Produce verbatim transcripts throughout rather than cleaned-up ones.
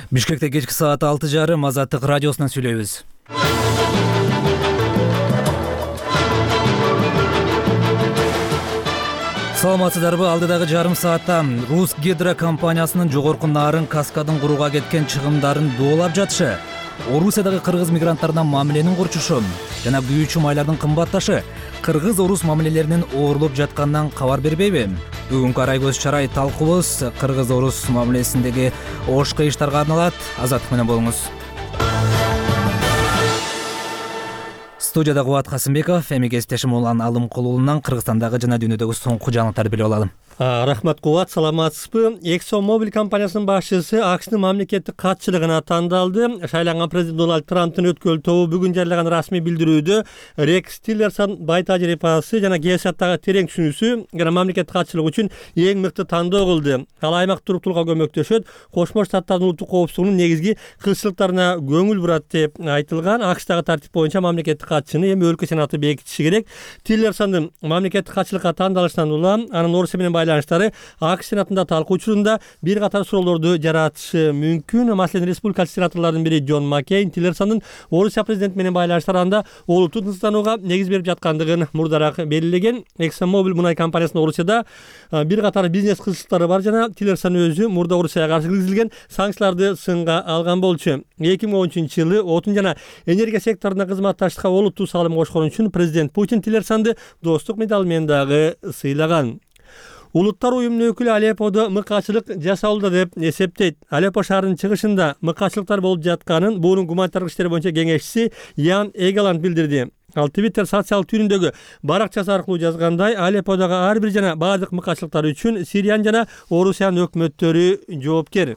Бишкекте кечки саат алты жарым Азаттык радиосунан сүйлөйбүз. Саламатсыздарбы? Алдыдагы жарым саатта Рус Гидро компаниясынын жогорку нарын каскадын курууга кеткен чыгымдарын доолап жатышы, Орусиядагы кыргыз мигранттарына мамиленин курчушу жана күйүүчү майлардын кымбатташы кыргыз-орус мамилелеринин оорлоп жатканынан кабар бербейби? Бүгүнкү арай көз чарай талкуубуз кыргыз-орус мамилесиндеги ош кыйыштарга арналат. Азаттык менен болуңуз. Студияда Кубат Касымбеков, эми кесиптешим Улан Алымкул уулунан Кыргызстандагы жана дүйнөдөгү соңку жаңылыктарды билип алалы. Рахмат Кубат, саламатсызбы? ExxonMobil компаниясынын башчысы АКШнын мамлекеттик катчылыгына тандалды. Шайланган президент Дональд Трамптын өткөл тобу бүгүн жарыяган расмий билдирүүдө Рекс Тиллерсон бай тажрыйбасы жана геосаясаттагы терең түшүнүүсү жана мамлекеттик катчылык үчүн эң мыкты тандоо кылды. Ал аймак туруктуулукка көмөктөшөт, Кошмо Штаттардын улуттук коопсуздугунун негизги кырсыздыктарына көңүл бурат деп айтылган. АКШтагы тартип боюнча мамлекеттик катчыны эми өлкө сенаты бекитиши керек. Тиллерсондун мамлекеттик катчылыкка тандалышынан улам анын Орусия менен байланыштары АКШ сенатында талкуу учурунда бир катар суроолорду жаратышы мүмкүн. Маселен, республикалык сенаторлордун бири Джон Маккейн Тиллерсондун Орусия президенти менен байланыштары анда олуттуу тынчсызданууга негиз берип жаткандыгын мурдараак белгилеген. ExxonMobil мунай компаниясынын Орусияда бир катар бизнес кызыкчылыктары бар жана Тиллерсон өзү мурда Орусияга каршы киргизилген санкцияларды сынга алган болчу. эки миң он үчүнчү жылы отун жана энергия секторуна кызматташтыкка олуттуу салым кошкон үчүн президент Путин Тиллерсонду достук медалы менен дагы сыйлаган. Улуттар уюмунун өкүлү Алепподо мыкаачылык жасалды деп эсептейт. Алеппо шаарынын чыгышында мыкаачылыктар болуп жатканын буунун гуманитардык иштер боюнча кеңешчиси Ян Эгаланд билдирди. Ал Твиттер социалдык түрүндөгү баракчасы аркылуу жазгандай, Алепподогу ар бир жана баардык мыкаачылыктар үчүн Сириянын жана Орусиянын өкмөттөрү жоопкер.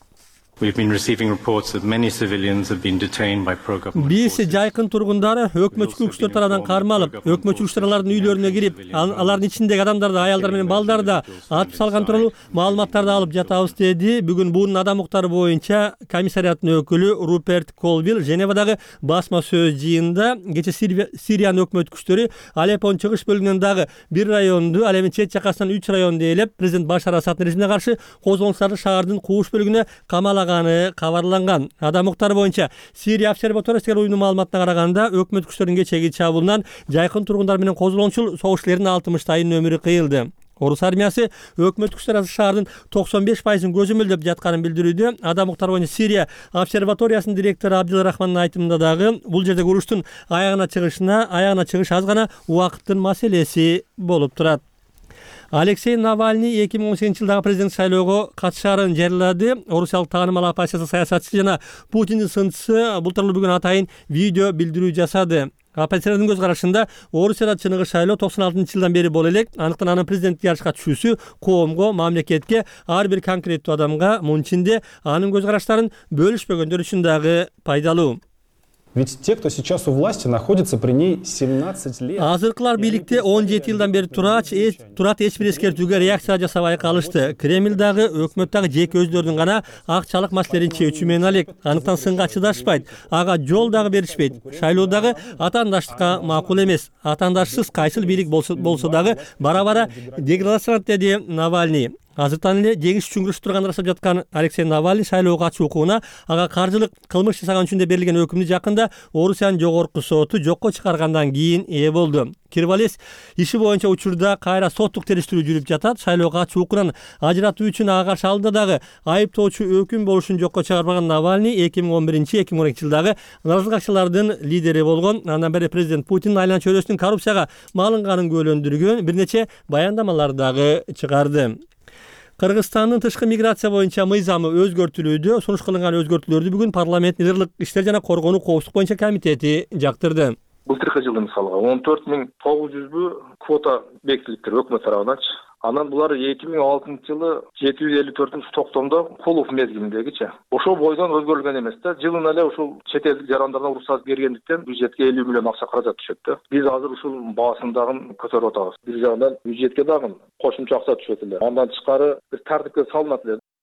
Биз жайкын тургундары өкмөтчү күчтөр тарабынан кармалып, өкмөтчү күчтөрдүн үйлөрүнө кирип, алардын ичиндеги адамдарды, аялдар менен балдарды да атып салган тууралуу маалыматтарды алып жатабыз деди. Бүгүн буунун адам укуктары боюнча комиссариаттын өкүлү Руперт Колвилл Женевадагы басма сөз жыйынында кече Сириянын өкмөт күчтөрү Алеппонун чыгыш бөлүгүнөн дагы бир районду, ал эми чет жакасынан үч районду ээлеп, президент Башар Асаддын режимине каршы козголуңуштарды шаардын кууш бөлүгүнө камалаган кабарланган. Адам укуктары боюнча Сирия обсерваториясы деген уюмдун маалыматына караганда, өкмөт күчтөрүнүн кечеги чабуулунан жайкын тургундар менен козголоңчул согушчулардын алтымыштайынын өмүрү кыйылды. Орус армиясы өкмөт күчтөрү шаардын токсон беш пайызын көзөмөлдөп жатканын билдирүүдө. Адам укуктары боюнча Сирия обсерваториясынын директору Абдилрахмандын айтымында дагы бул жердеги уруштун аягына чыгышына, аягына чыгыш аз гана убакыттын маселеси болуп турат. Алексей Навальный эки миң он сегизинчи жылдагы президент шайлоого катышаарын жарыялады. Орусиялык таанымал оппозиция саясатчысы жана Путиндин сынчысы бул тууралуу бүгүн атайын видео билдирүү жасады. Оппозициянын көз карашында Орусияда чыныгы шайлоо токсон алтынчы жылдан бери боло элек. Андыктан анын президенттик жарышка түшүүсү коомго, мамлекетке, ар бир конкреттүү адамга, мунун ичинде анын көз караштарын бөлүшпөгөндөр үчүн дагы пайдалуу. Ведь те, кто сейчас у власти, находятся при ней семнадцать лет. Азыркылар бийликте он жети жылдан бери турач, турат эч бир эскертүүгө реакция жасабай калышты. Кремль дагы, өкмөт дагы жеке өздөрүнүн гана акчалык маселелерин чечүү менен алек. Андыктан сынга чыдашпайт, ага жол дагы беришпейт. Шайлоо дагы атаандаштыкка макул эмес. Атаандашсыз кайсыл бийлик болсо, болсо дагы бара-бара деградацияланат деди Навальный. Азыртан эле жеңиш үчүн күрөшүп турган жасап жаткан Алексей Навальный шайлоого катышуу укугуна ага каржылык кылмыш жасаган үчүн берилген өкүмдү жакында Орусиянын жогорку соту жокко чыгаргандан кийин ээ болду. Кирвалес иши боюнча учурда кайра соттук териштирүү жүрүп жатат. Шайлоого катышуу укугунан ажыратуу үчүн ага каршы алдыда дагы айыптоочу өкүм болушун жокко чыгарбаган Навальный эки миң он биринчи эки миң он экинчи жылдагы наразылык акчалардын лидери болгон. Андан бери президент Путин айлан чөйрөсүнүн коррупцияга малынганын күбөлөндүргөн бир нече баяндамалар дагы чыгарды. Кыргызстандын тышкы миграция боюнча мыйзамы өзгөртүлүүдө. Сунуш кылынган өзгөртүүлөрдү бүгүн парламенттин ырлык иштер жана коргонуу коопсуздук боюнча комитети жактырды. Былтыркы жылы мисалга он төрт миң тогуз жүзбү квота бекитилиптир өкмөт тарабынан. Анан булар эки миң алтынчы жылы жети жүз элүү төртүнчү токтомдо колуп мезгилиндегичи. Ошол бойдон өзгөрүлгөн эмес да. Жылына эле ушул чет элдик жарандардан уруксат бергендиктен бюджетке элүү миллион акча каражат түшөт да. Биз азыр ушул баасын дагы көтөрүп атабыз. Бир жагынан бюджетке дагы кошумча акча түшөт эле. Андан тышкары бир тартипке салынат эле.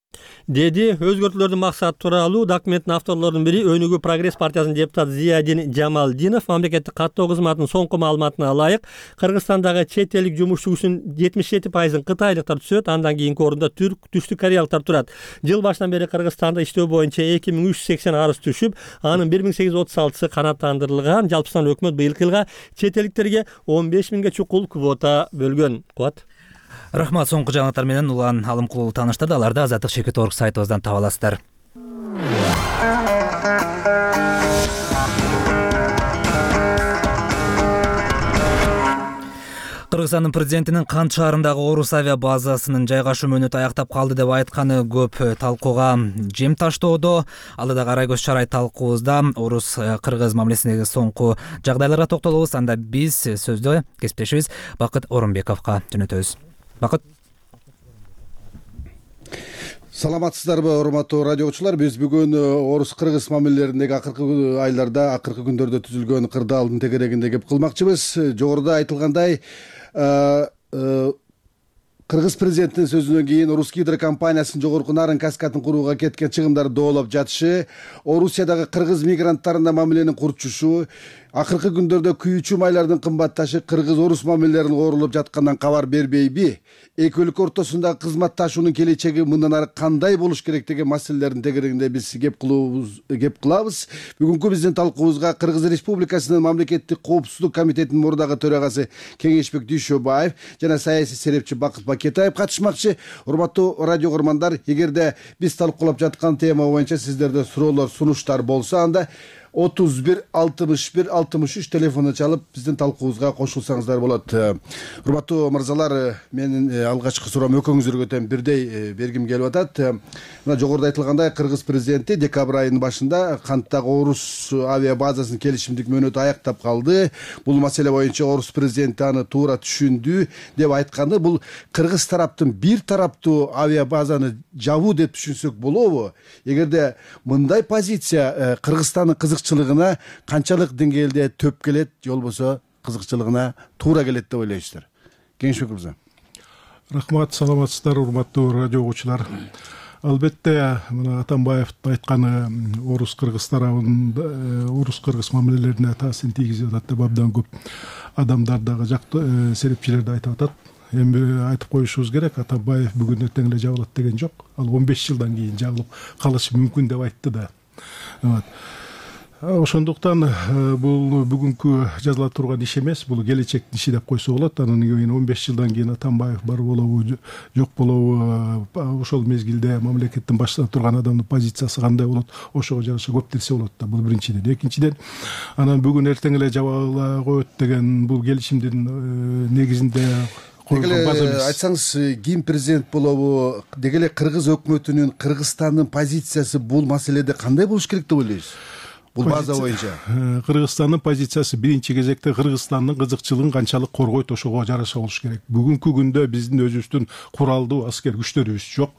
деди. Өзгөртүүлөрдүн максаты тууралуу документтин авторлорунун бири Өнүгүү прогресс партиясынын депутаты Зиядин Жамалдинов мамлекеттик каттоо кызматынын соңку маалыматына ылайык Кыргызстандагы чет элдик жумуш күчүнүн жетимиш жети пайызын кытайлыктар түзөт, андан кийинки орунда түрк, түштүк кореялыктар турат. Жыл башынан бери Кыргызстанда иштөө боюнча эки миң үч жүз сексен арыз түшүп, анын бир миң сегиз жүз отуз алтысы канааттандырылган. Жалпысынан өкмөт быйылкы жылга чет элдиктерге он беш миңге чукул квота бөлгөн. Кубат. Рахмат. Соңку жаңылыктар менен Улан Алымкулов тааныштырды. Аларды Азаттык чекит орг сайтыбыздан таба аласыздар. Кыргызстандын президентинин Кант шаарындагы Орус авиа базасынын жайгашуу мөөнөтү аяктап калды деп айтканы көп талкууга жем таштоодо. Алдыда Карай көз чарай талкуубузда Орус кыргыз мамилесиндеги соңку жагдайларга токтолобуз. Анда биз сөздө кесиптешибиз Бакыт Орунбековго жөнөтөбүз. Бакыт. Саламатсыздарбы, урматтуу радиочулар? Биз бүгүн орус кыргыз мамилелериндеги акыркы айларда, акыркы күндөрдө түзүлгөн кырдаалдын тегерегинде кеп кылмакчыбыз. Жогоруда айтылгандай, кыргыз президентинин сөзүнөн кийин Русгидро компаниясынын жогорку нарын каскадын курууга кеткен чыгымдарды доолоп жатышы, Орусиядагы кыргыз мигранттарына мамиленин курчушу, акыркы күндөрдө күйүүчү майлардын кымбатташы кыргыз-орус мамилелерин оорулуп жаткандан кабар бербейби? Эки өлкө ортосундагы кызматташуунун келечеги мындан ары кандай болуш керек деген маселелердин тегерегинде биз кеп кылабыз, кеп кылабыз. Бүгүнкү биздин талкуубузга Кыргыз Республикасынын мамлекеттик коопсуздук комитетинин мурдагы төрагасы Кеңешбек Дүйшөбаев жана саясий серепчи Бакыт Бакетаев катышмакчы. Урматтуу радио көрөрмандар, эгерде биз талкуулап жаткан тема боюнча сиздерде суроолор, сунуштар болсо, анда отуз бир алтымыш бир алтымыш үч телефону чалып биздин талкуубузга кошулсаңыздар болот. Урматтуу мырзалар, менин алгачкы суроом экөөңүзгө тең бирдей бергим келип атат. Мына жогоруда айтылгандай, кыргыз президенти декабрь айынын башында Канттагы Орус авиа базасынын келишимдик мөөнөтү аяктап калды. Бул маселе боюнча Орус президенти аны туура түшүндү деп айтканы. Бул кыргыз тараптын бир тараптуу авиа базаны жабуу деп түшүнсөк болобу? Эгерде мындай позиция Кыргызстандын кызыкчылыгына канчалык деңгээлде төп келет, же болбосо кызыкчылыгына туура келет деп ойлойсуздар? Кеңешбек мырза. Рахмат, саламатсыздар, урматтуу радио угуучулар. Албетте, мына Атамбаев айтканы орус кыргыз тарабында орус кыргыз мамилелерине таасирин тийгизип атат деп абдан көп адамдар дагы жакты серепчилер да айтып атат. Эми айтып коюшубуз керек, Атамбаев бүгүн эртең эле жабылат деген жок. Ал он беш жылдан кийин жабылып калышы мүмкүн деп айтты да. Ошондуктан бул бүгүнкү жазыла турган иш эмес, бул келечектин иши деп койсо болот. Анан кийин он беш жылдан кийин Атамбаев бар болобу, жок болобу, ошол мезгилде мамлекеттин башында турган адамдын позициясы кандай болот, ошого жараша көп нерсе болот да. Бул биринчиден. Экинчиден, анан бүгүн эртең эле жабыла коет деген бул келишимдин негизинде айтсаңыз, ким президент болобу, деги эле кыргыз өкмөтүнүн, Кыргызстандын позициясы бул маселеде кандай болуш керек деп ойлойсуз? Бул база боюнча Кыргызстандын позициясы биринчи кезекте Кыргызстандын кызыкчылыгын канчалык коргойт, ошого жараша болуш керек. Бүгүнкү күндө биздин өзүбүздүн куралдуу аскер күчтөрүбүз жок,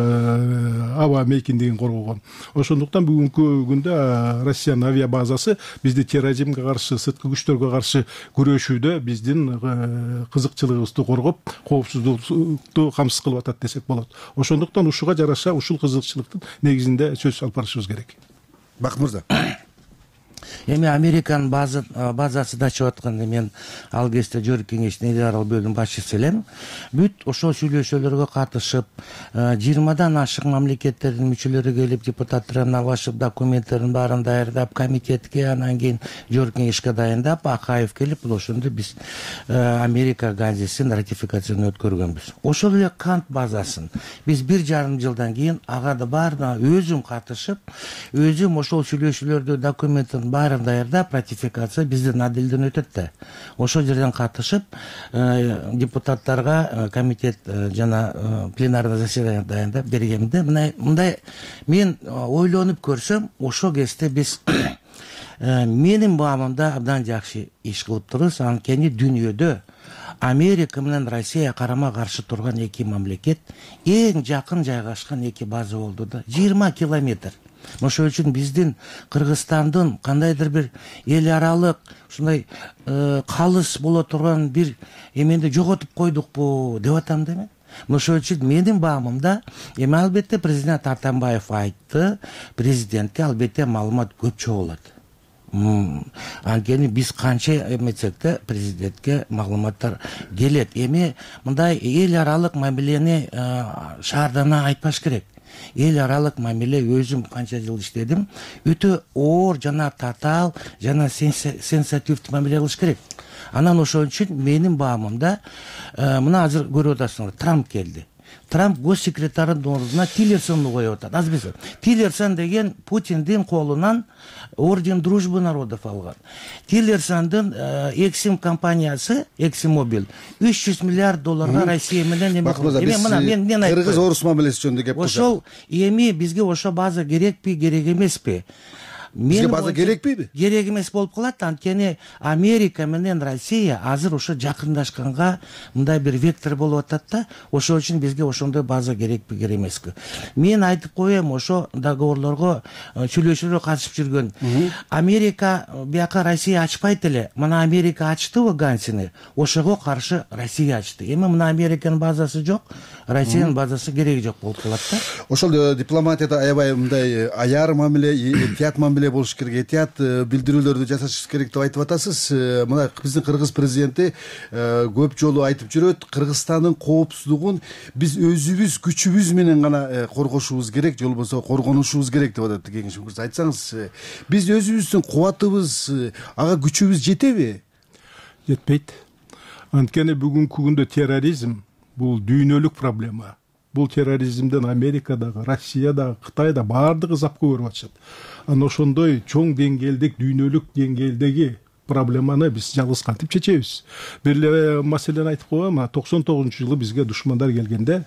аба мейкиндигин коргогон. Ошондуктан бүгүнкү күндө Россиянын авиа базасы бизди терроризмге каршы, сырткы күчтөргө каршы күрөшүүдө биздин кызыкчылыгыбызды коргоп, коопсуздукту камсыз кылып атат десек болот. Ошондуктан ушуга жараша ушул кызыкчылыктын негизинде сөз алып барышыбыз керек. Бакыт мырза. Эми Американын базасы да чыгып атканда мен ал кезде жогорку кеңештин эл аралык бөлүм башчысы элем. Бүт ошол сүйлөшүүлөргө катышып, жыйырмадан ашык мамлекеттердин мүчөлөрү келип, депутаттар алышып, документтерин баарын даярдап, комитетке, анан кийин жогорку кеңешке дайындап, Акаев келип, бул ошондо биз Америка газисин ратификацияны өткөргөнбүз. Ошол эле Кант базасын биз бир жарым жылдан кийин ага да баарына өзүм катышып, өзүм ошол сүйлөшүүлөрдү, документтин баарын даярдап, ратификация биздин адилден өтөт да. Ошол жерден катышып, депутаттарга комитет жана пленарный заседание дайындап бергенде, мындай мен ойлонуп көрсөм, ошол кезде биз менин баамымда абдан жакшы иш кылып турбуз. Анткени дүйнөдө Америка менен Россия карама каршы турган эки мамлекет, эң жакын жайгашкан эки база болду да. жыйырма километр. Ошол үчүн биздин Кыргызстандын кандайдыр бир эл аралык ушундай калыс боло турган бир эмени жоготуп койдукпу деп атам да мен. ошон үчүн менин баамымда эми албетте президент Атамбаев айтты, президентке албетте маалымат көп чогулат. Анткени биз канча эметсек да президентке маалыматтар келет. Эми мындай эл аралык мамилени шаардан айтпаш керек. Эл аралык мамиле өзүм канча жыл иштедим, өтө оор жана татаал жана сенсативдүү мамиле кылыш керек. Анан ошон үчүн менин баамымда мына азыр көрүп атасыңар, Трамп келди. Трамп госсекретарынын ордуна Тиллерсонду коюп атат. Азбек, Тиллерсон деген Путиндин колунан орден дружбы народов алган. Тиллерсондун Эксим компаниясы, Эксимобил, үч жүз миллиард долларга Россия менен эме кылды. Эми мына мен мен айттым. Кыргыз орус мамилеси жөнүндө кеп калса. Ошол эми бизге ошо база керекпи, керек эмеспи? Бизге база керекпи? Керек эмес болуп калат, анткени Америка менен Россия азыр ошо жакындашканга мындай бир вектор болуп атат да, ошон үчүн бизге ошондой база керекпи, керек эмеспи? Мен айтып коем, ошо договорлорго, сүйлөшүүлөргө катышып жүргөн. Америка бияка Россия ачпайт эле. Мына Америка ачтыбы Гансини, ошого каршы Россия ачты. Эми мына Американын базасы жок, Россиянын базасы кереги жок болуп калат да. Ошол дипломатияда аябай мындай аяр мамиле, этият мамиле болуш керек, этият билдирүүлөрдү жасаш керек деп айтып атасыз. Мына биздин кыргыз президенти көп жолу айтып жүрөт, Кыргызстандын коопсуздугун биз өзүбүз күчүбүз менен гана коргошубуз керек, же болбосо коргонушубуз керек деп атат. Кеңешиңиз айтсаңыз, биз өзүбүздүн кубатыбыз, ага күчүбүз жетеби? Жетпейт. Анткени бүгүнкү күндө терроризм бул дүйнөлүк проблема. Бул терроризмден Америкадагы, Россиядагы, Кытайда баардыгы запкы көрүп атышат. Анан ошондой чоң деңгээлдик, дүйнөлүк деңгээлдеги проблеманы биз жалгыз кантип чечебиз? Бир эле маселени айтып коем, токсон тогузунчу жылы бизге душмандар келгенде,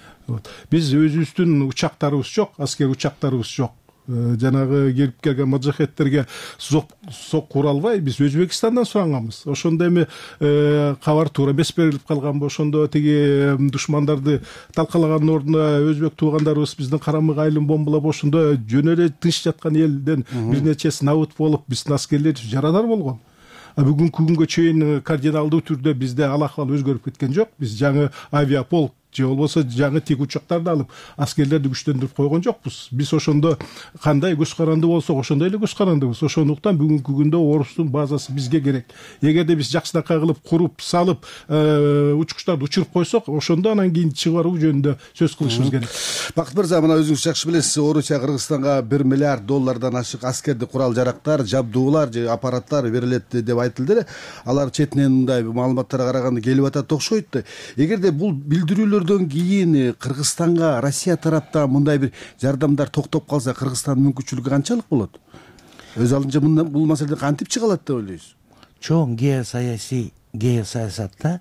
биз өзүбүздүн учактарыбыз жок, аскер учактарыбыз жок. Жанагы келип келген маджахеттерге сок кура албай биз Өзбекстандан суранганбыз. Ошондо эми кабар туура эмес берилип калганбы, ошондо тиги душмандарды талкалагандын ордуна өзбек туугандарыбыз биздин карамыга айлым бомбалап, ошондо жөн эле тынч жаткан элден бир нечеси набыт болуп, биздин аскерлер жарадар болгон. А бүгүнкү күнгө чейин кардиналдуу түрдө бизде ал акыбал өзгөрүп кеткен жок. Биз жаңы авиаполк же болбосо жаңы тик учактарды алып аскерлерди күчтөндүрүп койгон жокпуз. Биз ошондо кандай көз каранды болсок ошондой эле көз карандыбыз. Ошондуктан бүгүнкү күндө орустун базасы бизге керек. Эгерде биз жакшынакай кылып куруп салып учкучтарды учуруп койсок, ошондо анан кийин чыгаруу жөнүндө сөз кылышыбыз керек. Бакыт мырза, мына өзүңүз жакшы билесиз, Орусия Кыргызстанга бир миллиард доллардан ашык аскерди курал жарактар, жабдуулар же аппараттар берилет деп айтылды эле. Алар четинен мындай маалыматтарга караганда келип атат окшойт. Эгерде бул билдирүүлөр кийин Кыргызстанга Россия тараптан мындай бир жардамдар токтоп калса, Кыргызстандын мүмкүнчүлүгү канчалык болот? Өз алдынча бул маселеде кантип чыга алат деп ойлойсуз? Чоң геосаясий геосаясатта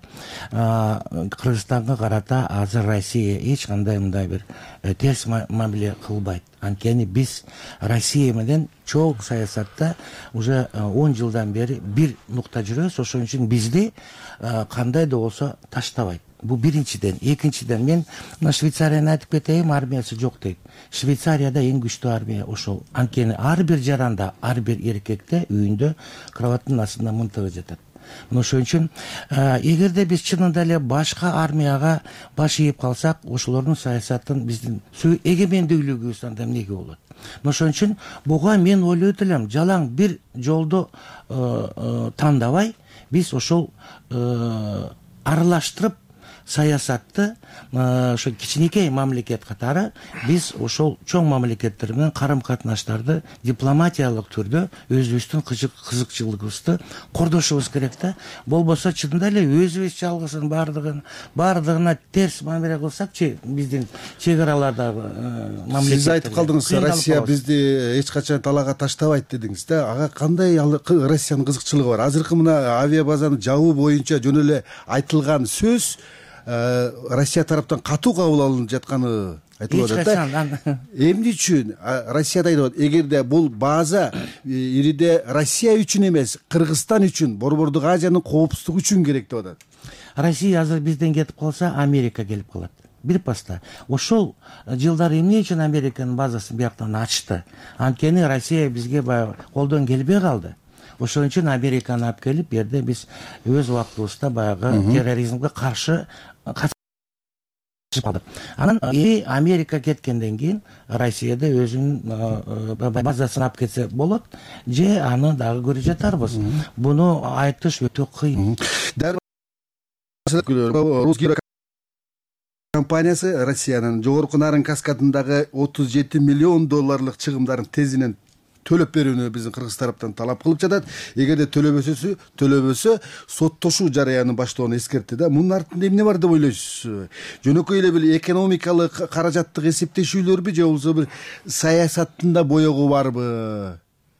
Кыргызстанга карата азыр Россия эч кандай мындай бир терс мамиле кылбайт. Анткени биз Россия менен чоң саясатта уже он жылдан бери бир нукта жүрөбүз. Ошон үчүн бизди кандай да болсо таштабайт. Бу биринчиден. Экинчиден, мен мына Швейцарияны айтып кетейин, армиясы жок дейт. Швейцарияда эң күчтүү армия ошол. Анткени ар бир жаранда, ар бир эркекте үйүндө кроваттын астында мынтыгы жатат. Ошон үчүн эгерде биз чынында эле башка армияга баш ийип калсак, ошолордун саясатын биздин эгемендүүлүгүбүз анда эмнеге болот? Ошон үчүн буга мен ойлойт элем, жалаң бир жолду тандабай, биз ошол аралаштырып саясатты ошо кичинекей мамлекет катары биз ошол чоң мамлекеттер менен карым катнаштарды дипломатиялык түрдө өзүбүздүн кызыкчылыгыбызды кордошубуз керек да. Болбосо чынында эле өзүбүз жалгызын баардыгын баардыгына терс мамиле кылсакчы, биздин чек аралардагы мамлекет. Сиз айтып калдыңыз, Россия бизди эч качан талаага таштабайт дедиңиз да. Ага кандай Россиянын кызыкчылыгы бар? Азыркы мына авиабазаны жабуу боюнча жөн эле айтылган сөз Россия тараптан катуу кабыл алынып жатканы айтылып атат да. Эмне үчүн Россия айтат, эгерде бул база ириде Россия үчүн эмес, Кыргызстан үчүн, Борбордук Азиянын коопсуздугу үчүн керек деп атат. Россия азыр бизден кетип калса, Америка келип калат. Бир паста. Ошол жылдар эмне үчүн Американын базасын бияктан ачты? Анткени Россия бизге баягы колдон келбей калды. Ошон үчүн Американы алып келип, бу жерде биз өз убактыбызда баягы терроризмге каршы калды. Анан и Америка кеткенден кийин Россияда өзүнүн базасын алып кетсе болот же аны дагы көрүп жатарбыз. Буну айтыш өтө кыйын. Русский компаниясы Россиянын жогорку Нарын каскадындагы отуз жети миллион долларлык чыгымдарын тезинен төлөп берүүнү биздин кыргыз тараптан талап кылып жатат. Эгерде төлөбөсө, төлөбөсө соттошуу жараянын баштоонун эскертти да. Мунун артында эмне бар деп ойлойсуз? Жөнөкөй эле бир экономикалык, каражаттык эсептешүүлөрбү же болбосо бир саясаттында боёгу барбы?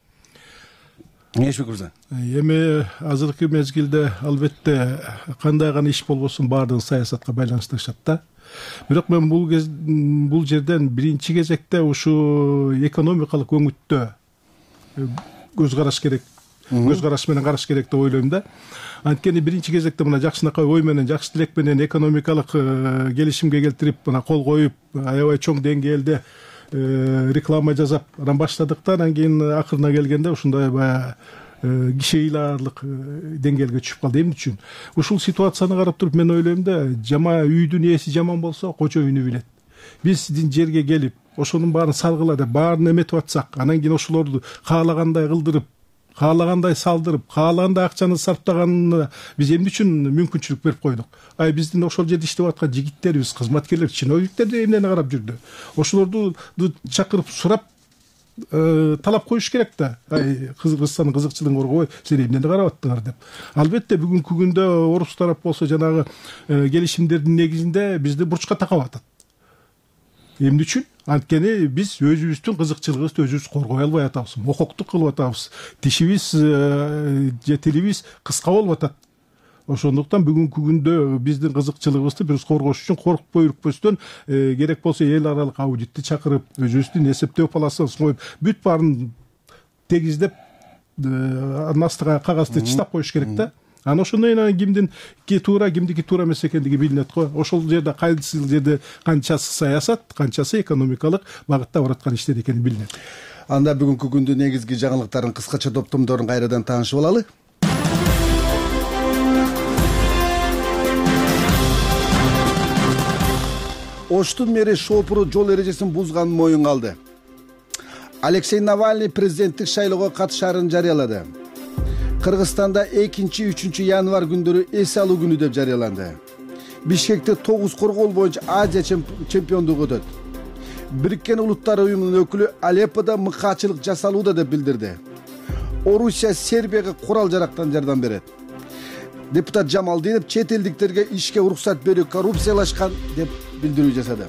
Эшбек мырза. Эми азыркы мезгилде албетте кандай гана иш болбосун баардыгы саясатка байланыштырышат да. Бирок мен бул кез бул жерден биринчи кезекте ушу экономикалык өңүттө көз караш керек. Көз караш менен караш керек деп ойлойм да. Анткени биринчи кезекте мына жакшынакай ой менен, жакшы тилек менен экономикалык келишимге келтирип, мына кол коюп, аябай чоң деңгээлде реклама жасап анан баштадык да, анан кийин акырына келгенде ушундай баягы кишейларлык деңгээлге түшүп калды. Эмне үчүн? Ушул ситуацияны карап туруп мен ойлойм да, жама үйдүн ээси жаман болсо кочо үйүнү билет. Биздин жерге келип, ошонун баарын салгыла деп баарын эметип атсак, анан кийин ошолорду каалагандай кылдырып, каалагандай салдырып, каалагандай акчаны сарптаганына биз эмне үчүн мүмкүнчүлүк берип койдук? Ай биздин ошол жерде иштеп аткан жигиттерибиз, кызматкерлер, чиновниктер эмнени карап жүрдү? Ошолорду чакырып сурап талап коюш керек да. Ай Кыргызстандын кызыкчылыгын коргобой, силер эмнени карап аттыңар деп. Албетте бүгүнкү күндө орус тарап болсо жанагы келишимдердин негизинде бизди бурчка такап атат. Эмне үчүн? Анткени биз өзүбүздүн кызыкчылыгыбызды өзүбүз коргой албай атабыз, мококтук кылып атабыз, тишибиз же тилибиз кыска болуп атат. Ошондуктан бүгүнкү күндө биздин кызыкчылыгыбызды биз коргош үчүн коркпой үркпөстөн керек болсо эл аралык аудитти чакырып, өзүбүздүн эсептөө палатасын коюп, бүт баарын тегиздеп анын астыга кагазды чыштап коюш керек да. Анан ошондон кийин кимдин ки туура, кимдики туура эмес экендиги билинет го. Ошол жерде кайсы жерде канчасы саясат, канчасы экономикалык багытта бараткан иштер экени билинет. Анда бүгүнкү күндүн негизги жаңылыктарын кыскача топтомдорун кайрадан таанышып алалы. Оштун мэри Шопуру жол эрежесин бузганын моюнга алды. Алексей Навальный президенттик шайлоого катышаарын жарыялады. Кыргызстанда экинчи үчүнчү январь күндөрү эс алуу күнү деп жарыяланды. Бишкекте тогуз коргоол боюнча Азия чемпиондугу өтөт. Бириккен Улуттар уюмунун өкүлү Алеппода мыкаачылык жасалууда деп билдирди. Орусия Сербияга курал-жарактан жардам берет. Депутат Жамалдинов чет элдиктерге ишке уруксат берүү коррупциялашкан деп билдирүү жасады.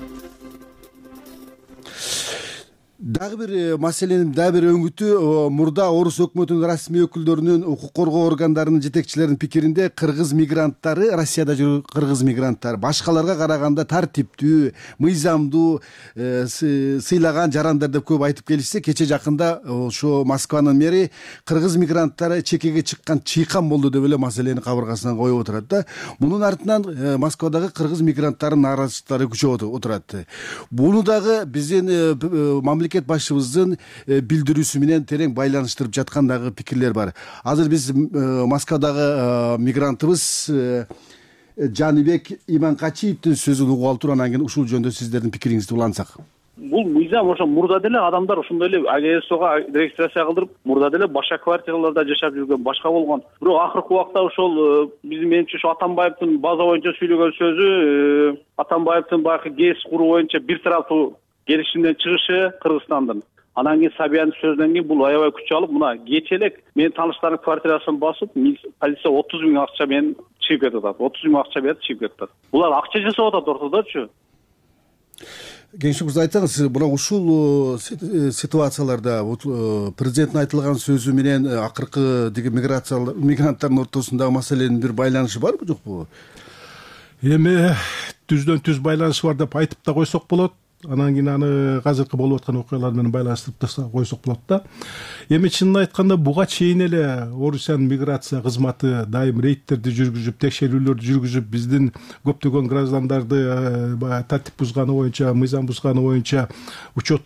Дагы бир маселенин дагы бир өңүтү мурда орус өкмөтүнүн расмий өкүлдөрүнүн, укук коргоо органдарынын жетекчилеринин пикиринде кыргыз мигранттары, Россияда жүргөн кыргыз мигранттар башкаларга караганда тартиптүү, мыйзамдуу, сыйлаган жарандар деп көп айтып келишсе, кече жакында ошо Москванын мэри кыргыз мигранттары чекеге чыккан чыйкан болду деп эле маселени кабыргасынан коюп отурат да. Мунун артынан Москвадагы кыргыз мигранттарынын нааразычылыктары күчөп отурат. Буну дагы биздин мамлекет башчыбыздын билдирүүсү менен терең байланыштырып жаткан дагы пикирлер бар. Азыр биз Москвадагы мигрантыбыз Жаныбек Иманкачиевдин сөзүн угуп алып анан кийин ушул жөнүндө сиздердин пикириңизди улантсак. Бул мыйзам ошо мурда деле адамдар ошондой эле АГСОга регистрация кылдырып, мурда деле башка квартираларда жашап жүргөн, башка болгон. Бирок акыркы убакта ошол биздин менимче ошо Атамбаевдин база боюнча сүйлөгөн сөзү, Атамбаевдин баягы ГЭС куруу боюнча бир тараптуу келишимден чыгышы Кыргызстандын. Анан кийин Сабиянын сөзүнөн кийин бул аябай күч алып, мына кечелек менин тааныштардын квартирасын басып, полиция отуз миң акча менен чыгып кетип атат. отуз миң акча берип чыгып кетип атат. Булар акча жасап атат ортодочу. Кеңшик мырза, айтсаңыз, мына ушул ситуацияларда президенттин айтылган сөзү менен акыркы деги миграция мигранттардын ортосундагы маселенин бир байланышы барбы, жокпу? Эми түздөн түз байланышы бар деп айтып да койсок болот. Анан кийин аны азыркы болуп аткан окуялар менен байланыштырып да койсок болот да. Эми чынын айтканда буга чейин эле Орусиянын миграция кызматы дайым рейдтерди жүргүзүп, текшерүүлөрдү жүргүзүп, биздин көптөгөн граждандарды тартип бузганы боюнча, мыйзам бузганы боюнча учетко алып,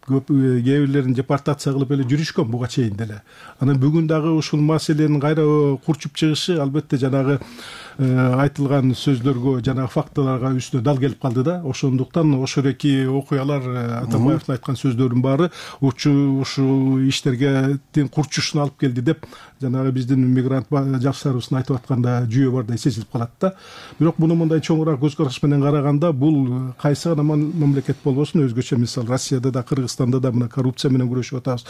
көп кээ бирлерин депортация кылып эле жүрүшкөн буга чейин деле. Анан бүгүн дагы ушул маселенин кайра курчуп чыгышы албетте жанагы айтылган сөздөргө, жанагы фактыларга үстүнө дал келип калды да. Ошондуктан ошол эки окуялар, Атамбаевдин айткан сөздөрүнүн баары ушул иштерге тең курчушуна алып келди деп жанагы биздин мигрант жаштарыбыздын айтып атканда жүйө бардай сезилип калат да. Бирок муну мындай чоңураак көз караш менен караганда бул кайсы гана мамлекет болбосун, өзгөчө мисалы Россияда да, Кыргызстанда да мына коррупция менен күрөшүп атабыз,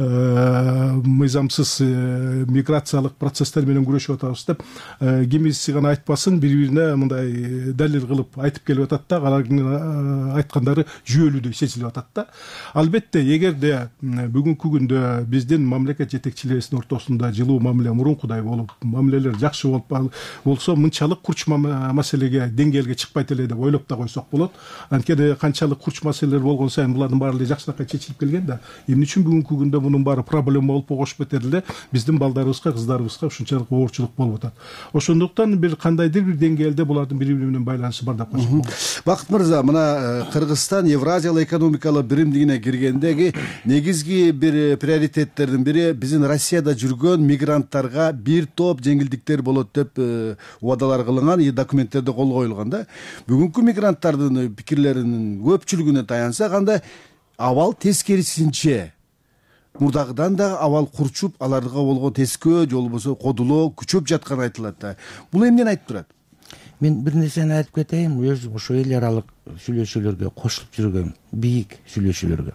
мыйзамсыз миграциялык процесстер менен күрөшүп атабыз деп кимиси гана айтпасын, бири-бирине мындай далил кылып айтып келип атат да, алардын айткандары жүйөлүүдөй сезилип атат да. Албетте, эгерде бүгүнкү күндө биздин мамлекет жетекчилерибиздин ортосунда жылуу мамиле мурункудай болуп, мамилелер жакшы болуп болсо, мынчалык курч маселеге, деңгээлге чыкпайт эле деп ойлоп да койсок болот. Анткени канчалык курч маселелер болгон сайын булардын баары эле жакшынакай чечилип келген да. Эмне үчүн бүгүнкү күндө мунун баары проблема болуп когошуп кетер эле, биздин балдарыбызга, кыздарыбызга ушунчалык оорчулук болуп атат. Ошондуктан бир кандайдыр бир деңгээлде булардын бири-бири менен байланышы бар деп койсок. Бакыт мырза, мына Кыргызстан Евразиялык экономикалык биримдигине киргендеги негизги бир приоритеттердин бири биздин Россияда жүргөн мигранттарга бир топ жеңилдиктер болот деп убадалар кылынган, и документтерде кол коюлган да. Бүгүнкү мигранттардын пикирлеринин көпчүлүгүнө таянсак, анда абал тескерисинче мурдагыдан да абал курчуп, аларга болгон тескөө же болбосо кодулоо күчөп жатканы айтылат да. Бул эмнени айтып турат? Мен бир нерсени айтып кетейин, өзүм ошо эл аралык сүйлөшүүлөргө кошулуп жүргөм, бийик сүйлөшүүлөргө.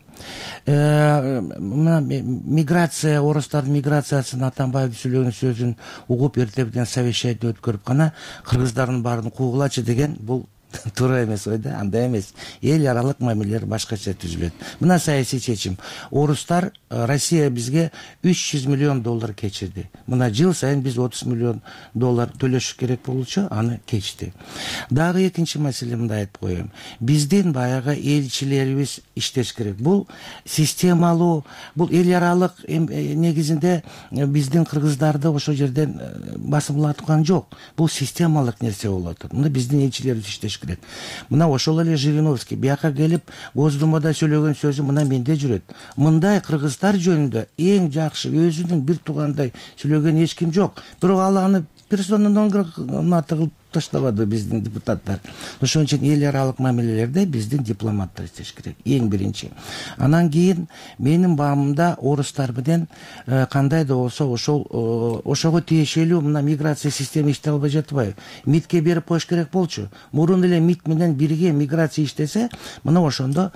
Мына миграция, орустардын миграциясын, Атамбаев сүйлөгөн сөзүн угуп, эртеден совещание өткөрүп гана кыргыздардын баарын куугулачы деген бул туура эмес ой да, андай эмес. Эл аралык мамилелер башкача түзүлөт. Мына саясий чечим. Орустар, Россия бизге үч жүз миллион доллар кечирди. Мына жыл сайын биз отуз миллион доллар төлөш керек болчу, аны кечти. Дагы экинчи маселе мындай айтып коеюн. Биздин баягы элчилерибиз иштеш керек. Бул системалуу, бул эл аралык негизинде биздин кыргыздарды ошол жерден басымлаткан жок. Бул системалык нерсе болуп атат. Мына биздин элчилерибиз иштеш керек. Мына ошол эле Жириновский бияка келип Госдумада сөйлөгөн сөзү мына менде жүрөт. Мындай кыргыздар жөнүндө эң жакшы өзүнүн бир туугандай сүйлөгөн эч ким жок. Бирок ал аны персона нон грата кылып таштабады биздин депутаттар. Ошон үчүн эл аралык мамилелерде биздин дипломаттар иштеш керек, эң биринчи. Анан кийин менин баамымда орустар менен кандай да болсо ошол ошого тиешелүү мына миграция система иштей албай жатпайбы? МИДке берип коюш керек болчу. Мурун эле МИД менен бирге миграция иштесе, мына ошондо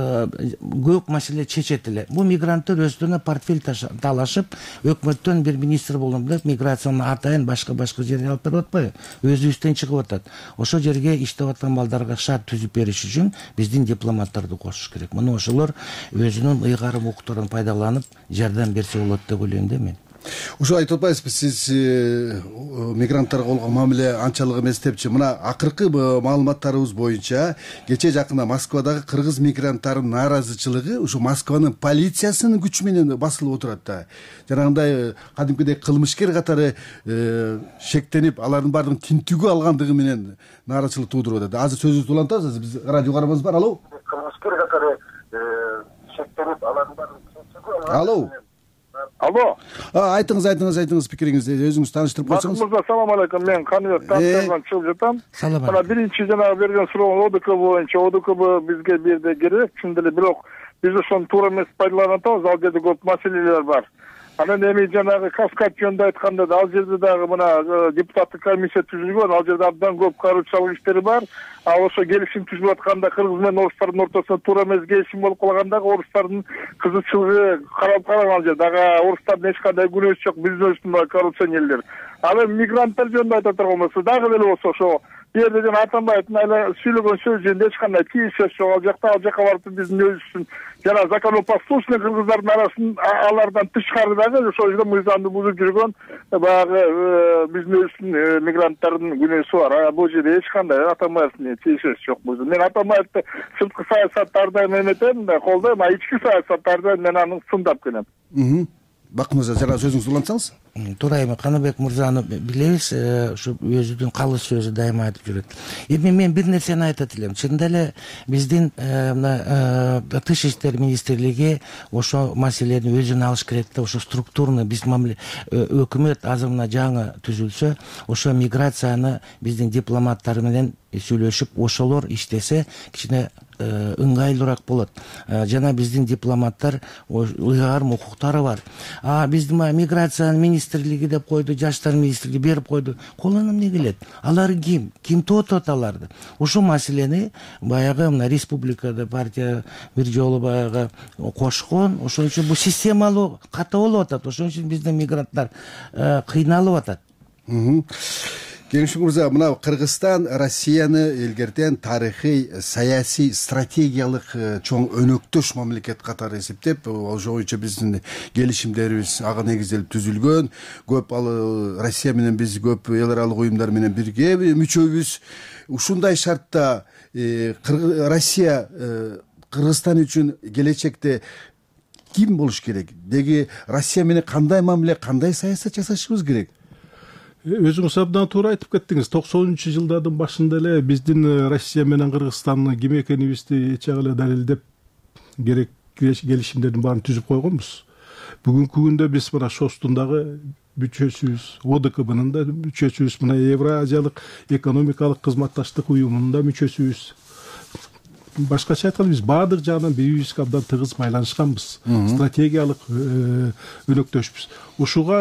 көп маселе чечет эле. Бул мигранттар өздөрүнө портфель талашып, өкмөттөн бир министр болом деп миграциянын атайын башка-башка жерге алып берип атпайбы? Өзүбүздөн чыгып атат. Ошол жерге иштеп аткан балдарга шарт түзүп бериш үчүн биздин дипломаттарды кошуш керек. Мына ошолор өзүнүн ыйгарым укуктарын пайдаланып жардам берсе болот деп ойлойм да мен. Ошо айтып атпайсызбы, сиз мигранттарга болгон мамиле анчалык эмес депчи. Мына акыркы маалыматтарыбыз боюнча кечээ жакында Москвадагы кыргыз мигранттарынын нааразычылыгы ушу Москванын полициясынын күчү менен басылып отурат да. Жанагындай кадимкидей кылмышкер катары шектенип, алардын баардыгын тинтүүгө алгандыгы менен нааразычылык туудуруп атат. Азыр сөзүбүздү улантабыз, биз радио карабыз бар. Алло. Кылмышкер катары шектенип, алардын баардыгын тинтүүгө алгандыгы. Алло. Алло. Айтыңыз, айтыңыз, айтыңыз пикириңизди, өзүңүз тааныштырып койсоңуз. Мырза, салам алейкум. Мен Каныбек Тантардан чыгып жатам. Мына биринчи жана берген суроо ОДК боюнча, ОДК бизге бирде керек, чын эле, бирок биз ошону туура эмес пайдаланып атабыз. Ал жерде көп маселелер бар. Анан эми жанагы Каскад жөнүндө айтканда да, ал жерде дагы мына депутаттык комиссия түзүлгөн, ал жерде абдан көп коррупциялык иштери бар. А ошо келишим түзүлүп атканда кыргыз менен орустардын ортосунда туура эмес келишим болуп калгандагы орустардын кызычылыгы каралып караган жер. Дагы орустардын эч кандай күнөөсү жок, биздин өзүбүздүн коррупционерлер. Ал эми мигранттар жөнүндө айта турган болсо, дагы деле болсо ошо жерде жана Атамбаевдин айла сүйлөгөн сөзү жөнүндө эч кандай тиешеси жок. Ал жакта ал жака барып биздин өзүбүздүн жана законопослушный кыргыздардын арасын алардан тышкары дагы ошол жерде мыйзамды бузуп жүргөн баягы биздин өзүбүздүн мигранттардын күнөөсү бар. Бул жерде эч кандай Атамбаевдин тиешеси жок. Мен Атамбаевди сырткы саясатты ар дайым эметем, колдойм, а ички саясатты ар дайым мен аны сындап келем. Бакмырза, жана сөзүңүздү улантсаңыз. туура Каныбек мырзаны билебиз, ушу өзүнүн калыс сөзү дайыма айтып жүрөт. Эми мен бир нерсени айтат элем. Чынында эле биздин мына тыш иштер министрлиги ошо маселени өзүнө алыш керек да, ошо структурный биз өкмөт азыр мына жаңы түзүлсө, ошо миграцияны биздин дипломаттар менен сүйлөшүп, ошолор иштесе кичине ыңгайлуураак болот. Жана биздин дипломаттар ыйгарым укуктары бар. А биздин миграциянын министрлиги деп койду, жаштар министрлиги берип койду. Колуна эмне келет? Алар ким? Ким тотот аларды? Ошол маселени баягы мына республикада партия бир жолу баягы кошкон. Ошон үчүн бул системалуу ката болуп атат. Ошон үчүн биздин мигранттар кыйналып атат. Кеңшик мырза, мына Кыргызстан Россияны элгертен тарыхый, саясий, стратегиялык чоң өнөктөш мамлекет катары эсептеп, ошо боюнча биздин келишимдерибиз ага негизделип түзүлгөн. Көп ал Россия менен биз көп эл аралык уюмдар менен бирге мүчөбүз. Ушундай шартта Россия Кыргызстан үчүн келечекте ким болуш керек? Деги Россия менен кандай мамиле, кандай саясат жасашыбыз керек? Өзүңүз абдан туура айтып кеттиңиз. токсонунчу жылдардын башында эле биздин Россия менен Кыргызстандын ким экенибизди эч эле далилдеп керек келишимдердин баарын түзүп койгонбуз. Бүгүнкү күндө биз мына шостун дагы мүчөсүбүз, ОДКБнын да мүчөсүбүз, мына Евразиялык экономикалык кызматташтык уюмунун да мүчөсүбүз. Башкача айтканда биз баардык жагынан бири-бирибизге абдан тыгыз байланышканбыз. Стратегиялык өнөктөшпүз. Ушуга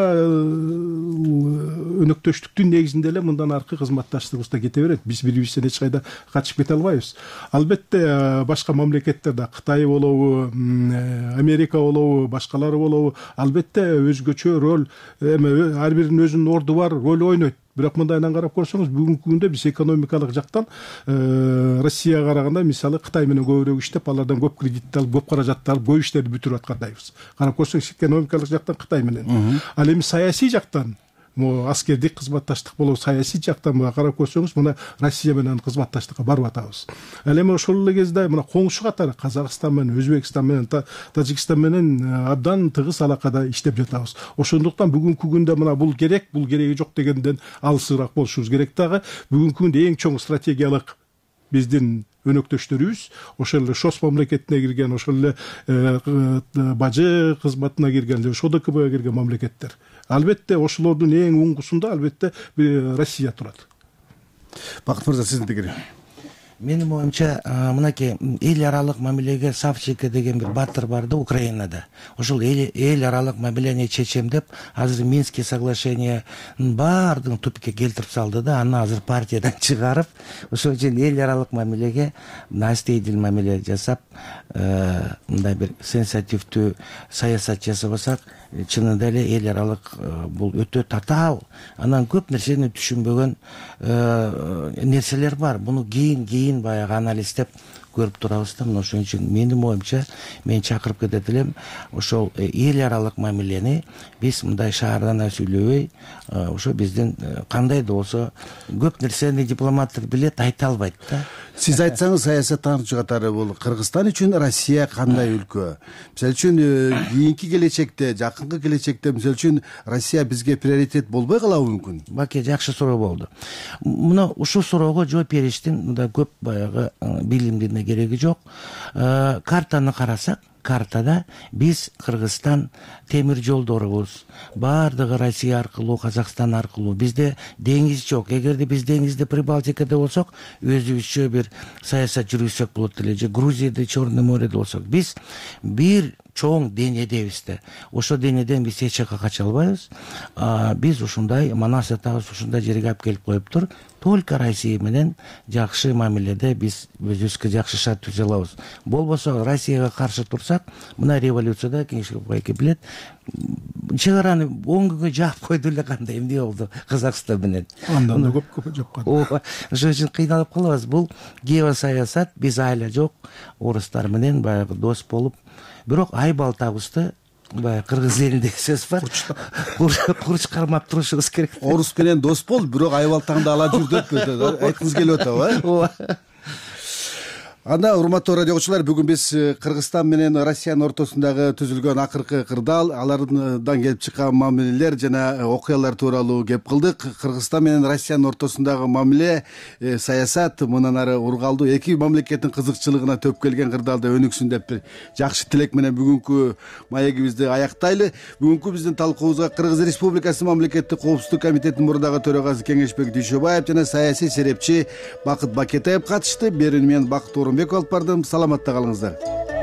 өнөктөштүктүн негизинде эле мындан аркы кызматташтыгыбыз да кете берет. Биз бири-бирибизден эч кайда качып кете албайбыз. Албетте башка мамлекеттерде, Кытай болобу, Америка болобу, башкалары болобу, албетте өзгөчө роль, эми ар биринин өзүнүн орду бар, роль ойнойт. Бирок мындайдан карап көрсөңүз, бүгүнкү күндө биз экономикалык жактан Россияга караганда, мисалы Кытай менен көбүрөөк иштеп, алардан көп кредит алып, көп каражат алып, көп иштерди бүтүрүп аткандайбыз. Карап көрсөңүз, экономикалык жактан Кытай менен. Ал эми саясий жактан, могу аскердик кызматташтык болобу, саясий жактан карап көрсөңүз, мына Россия менен кызматташтыкка барып атабыз. Ал эми ошол эле кезде мына коңшу катары Казакстан менен, Өзбекстан менен, Тажикстан менен абдан тыгыз алакада иштеп жатабыз. Ошондуктан бүгүнкү күндө мына бул керек, бул кереги жок дегенден алысыраак болушубуз керек дагы. Бүгүнкү күндө эң чоң стратегиялык биздин өнөктөштөрүбүз, ошол эле ШОС мамлекетине кирген, ошол эле бажы кызматына кирген, ошо ОДКБга кирген мамлекеттер. Албетте ошолордун эң уңгусунда албетте Россия турат. Бакыт мырза, сиздин пикириңиз? Менин оюмча, мынакей эл аралык мамилеге Савченко деген бир баатыр бар да Украинада. Ошол эл аралык мамилени чечем деп азыр Минский соглашениянын баардыгын тупикке келтирип салды да, аны азыр партиядан чыгарып, ошол үчүн эл аралык мамилеге настейдил мамиле жасап, мындай бир сенсативдүү саясат жасабасак, чынында эле эл аралык бул өтө татаал, анан көп нерсени түшүнбөгөн нерселер бар. Буну кийин кийин баягы анализдеп көрүп турабыз да. Ошон үчүн менин оюмча, мен чакырып кетет элем, ошол эл аралык мамилени биз мындай шаардан сүйлөбөй, ошо биздин кандай да болсо көп нерсени дипломаттар билет, айта албайт да. Сиз айтсаңыз, саясаттануучу катары бул Кыргызстан үчүн Россия кандай өлкө? Мисалы үчүн кийинки келечекте, жакынкы келечекте мисалы үчүн Россия бизге приоритет болбой калабы мүмкүн? Баке, жакшы суроо болду. Мына ушул суроого жооп бериштин мында көп баягы билимдин кереги жок. Картаны карасак, картада биз Кыргызстан темир жолдорубуз, баардыгы Россия аркылуу, Казакстан аркылуу. Бизде деңиз жок. Эгерде биз деңизде Прибалтикада болсок, өзүбүзчө бир саясат жүргүзсөк болот эле, же Грузияда, Черное морьде болсок, биз бир чоң денедебиз да. Ошо денеден биз эч жака кача албайбыз. Биз ушундай Манас атабыз ушундай жерге алып келип коюптур. Только Россия менен жакшы мамиледе биз өзүбүзгө жакшы шарт түзө алабыз. Болбосо Россияга каршы турсак, мына революцияда Кеңшик байке билет, чыгараны он күнгө жаап койду эле, кандай эмне болду Казакстан менен. Андан да көп көп жапкан. Ошон үчүн кыйналып калабыз. Бул геосаясат, биз айла жок орустар менен баягы дос болуп, бирок айбалтабызды баягы кыргыз элинде сөз бар. Курч кармап турушубуз керек. Орус менен дос бол, бирок айбалтаңды ала жүр деп айткыңыз келип атабы, э? Анда урматтуу радио угуучулар, бүгүн биз Кыргызстан менен Россиянын ортосундагы түзүлгөн акыркы кырдаал, алардан келип чыккан мамилелер жана окуялар тууралуу кеп кылдык. Кыргызстан менен Россиянын ортосундагы мамиле, саясат мындан ары ургалдуу эки мамлекеттин кызыкчылыгына төп келген кырдаалда өнүксүн деп бир жакшы тилек менен бүгүнкү маегибизди аяктайлы. Бүгүнкү биздин талкуубузга Кыргыз Республикасы Мамлекеттик коопсуздук комитетинин мурдагы төрагасы Кеңешбек Дүйшөбаев жана саясий серепчи Бакыт Бакетаев катышты. Берүүнү мен Бакыт Орунбеков алып бардым. Саламатта калыңыздар.